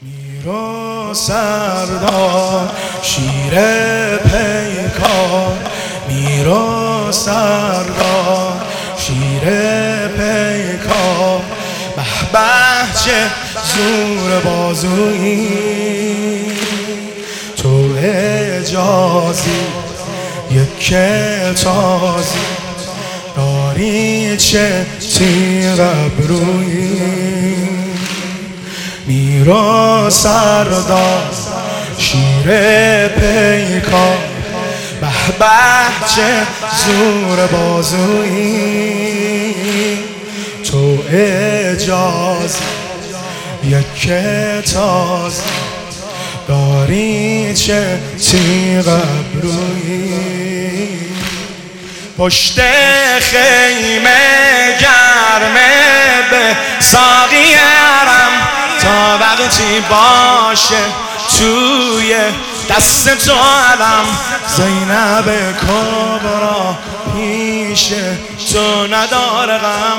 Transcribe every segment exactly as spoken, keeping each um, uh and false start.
میرو سردار شیر پیکار، میرو سردار شیر پیکار، به به چه زور بازویی، تو اجازی یک تازی داری چه تیغ ابرویی. میرو سردار شیر پیکار، به به چه زور بازویی، تو اجازی یک تازی داری چه تیغ ابرویی. پشت خیمه گرمه به ساقیرم تا وقتی باشه توی دست تو علم، زینب کبرا پیش تو نداره غم،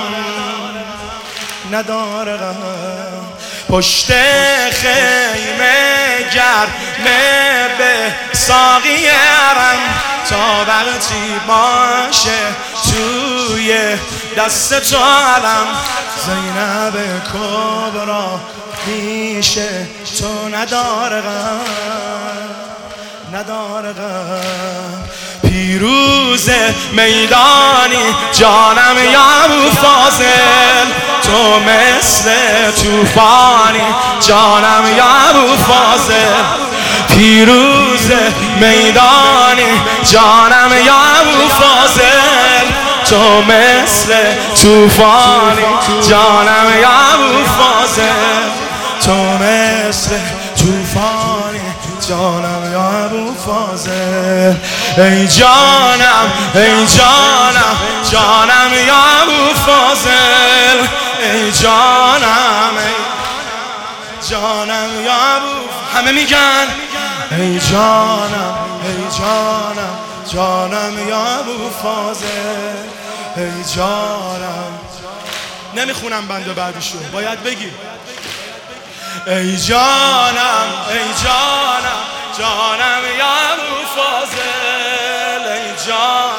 نداره غم. پشت خیمه گرمه به ساقیرم تا وقتی باشه توی دست تو علم، زینب کبرا پیش تو نداره غم، نداره غم. پیروز میدانی جانم یا ابو فاضل، تو مثل توفانی جانم یا ابو فاضل. پیروز میدانی جانم یا ابو فاضل، تو مثل توفانی جانم یا ابو فاضل، تو مثل توفانی جانم یا ابو فاضل. ای جانم ای جانم جانم یا ابو فاضل، ای جانم ای جانم یا ابو. همه میگن ای جانم ای جانم جانم یا ابو فاضل، ای جانم. نمیخونم بند بعدشو، باید بگی ای جانم ای جانم جانم یا ابو فاضل، ای جان.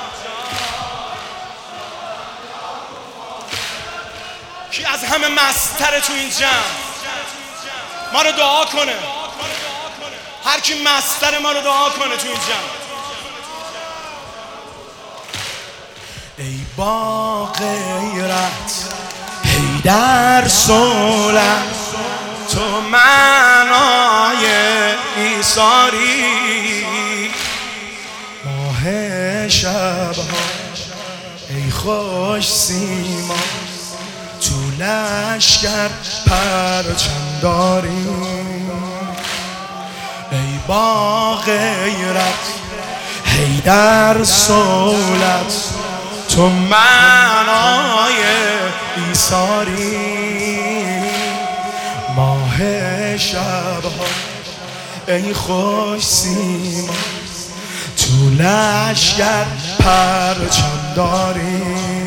کی از همه مستره تو این جمع ما رو دعا کنه؟ هر کی مستره ما رو دعا کنه تو این جمع. ای با غیرت حیدر صولت، تو معنای ایثاری، ماه شبها ای خوش سیما، تو لشکر پرچم داری. ای با غیرت حیدر صولت، تو معنای ایثاری، ماه شبها ای خوش سیما، تو لشکر پرچم داری.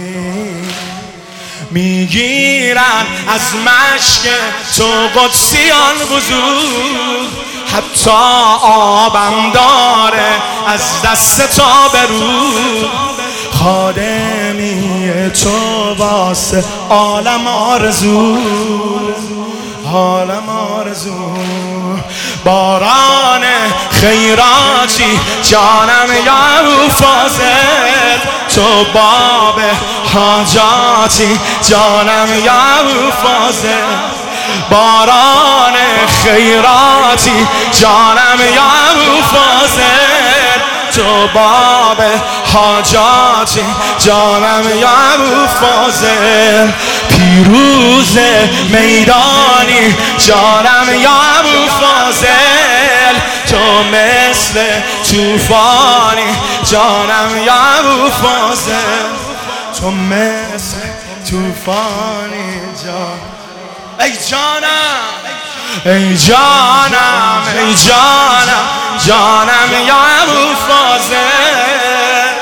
میگیرن از مشک تو قدسیان وضو، حتی آبم داره از دست تا به رو. خادمی تو واسه عالم آرزو، عالم آرزو. باران خیراتی جانم یا ابو فاضل، تو باب حاجاتی جانم یا ابو فاضل. باران خیراتی جانم یا ابو فاضل، تو باب حاجاتی جانم یا ابو فاضل. پیروز میدانی جانم یا ابو فاضل، تو مثل توفانی جانم یا ابو فاضل، تو مثل توفانی جان. ای جانم ای جانم ای جانم جانم یا ابو فاضل.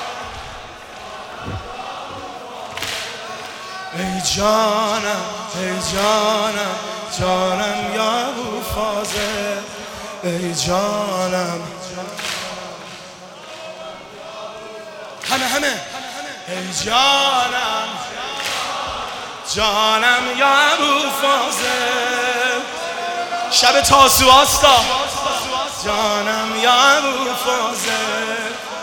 ای جانم ای جانم جانم یا ابو فاضل ای جانم همه همه ای جانم جانم یا ابو فاضل شب تاسوعاستا جانم یا ابو فاضل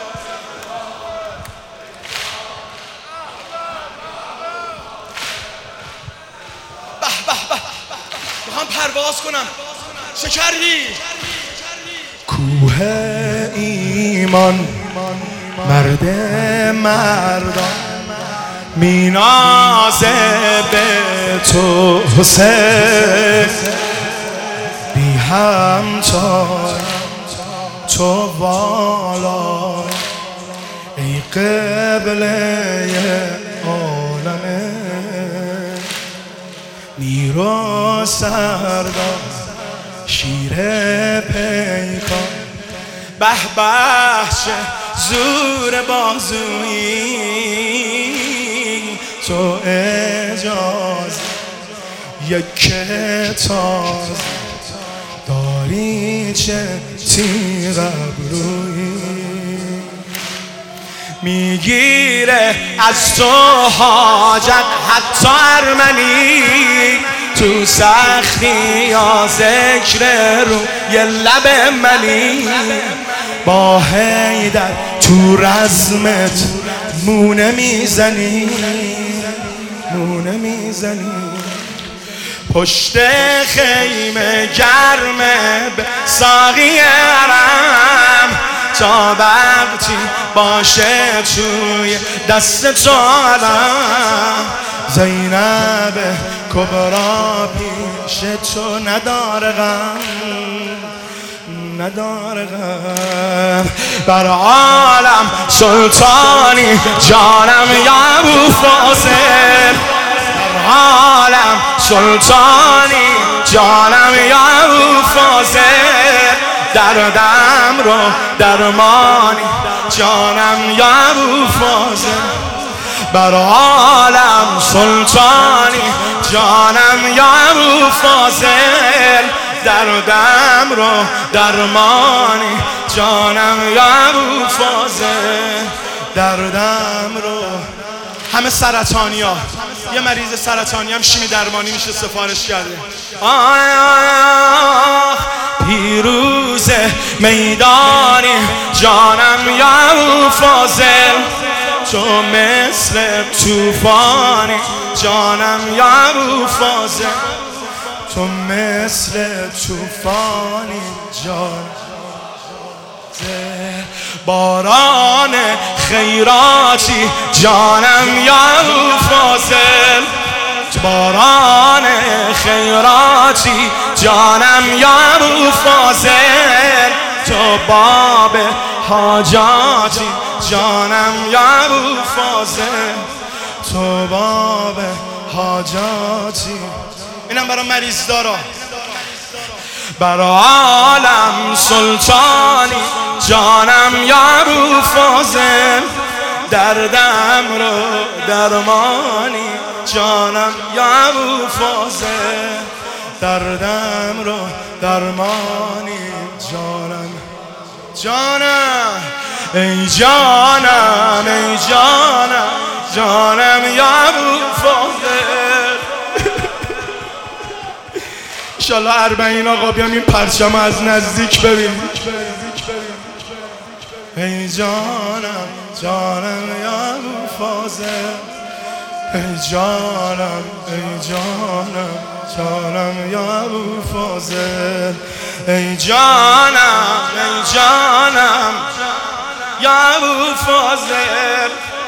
به به به میخوام پرواز کنم چه کردی؟ کوه ایمان مرد مردان مینازه به تو حسین بی همتا تو بالا ای قبله عالمه نیرو سردار شیر پیکان به به چه زور بازویی تو اجازه یک کتاز داری چه تیغ ابرویی میگیره از تو حاجت حتی ارمنی تو سختی یا ذکر رو یه لب منی با حیدر تو رزمت مونه میزنی مونه میزنی پشت خیمه گرمه به ساقی عرم تا وقتی باشه توی دست تو علم زینب کبرا پیش تو نداره غم نداره غم بر عالم سلطانی جانم یا ابو فاضل بر عالم سلطانی جانم یا ابو فاضل دردم رو درمانی جانم یا ابو فاضل بر عالم سلطانی جانم یا ابو فاضل دردم رو درمانی جانم یا ابو فاضل دردم رو همه سرطانی ها یه مریض سرطانی هم شیمی درمانی میشه سفارش کرده آه آه پیروز میدانی جانم یا ابو فاضل تو مثل توفانی جانم یا ابو فاضل تو مثل توفانی جان باران خیراتی جانم یا ابو فاضل باران خیراتی جانم یا ابو فاضل تو باب حاجاتی جانم یا ابو فاضل تو باب حاجاتی اینم برای مریض دارا بر عالم سلطانی جانم یا ابو فاضل دردم رو درمانی جانم یا ابو فاضل دردم رو درمانی جانم جانم ای جانم ای جانم جانم یا ابو فاضل انشالله اربعین آقا بیام این پرچم از نزدیک ببینیم ای جانم جانم یا ابو فاضل ای جانم ای جانم جانم یا ابو فاضل ای جانم ای جانم یا ابو فاضل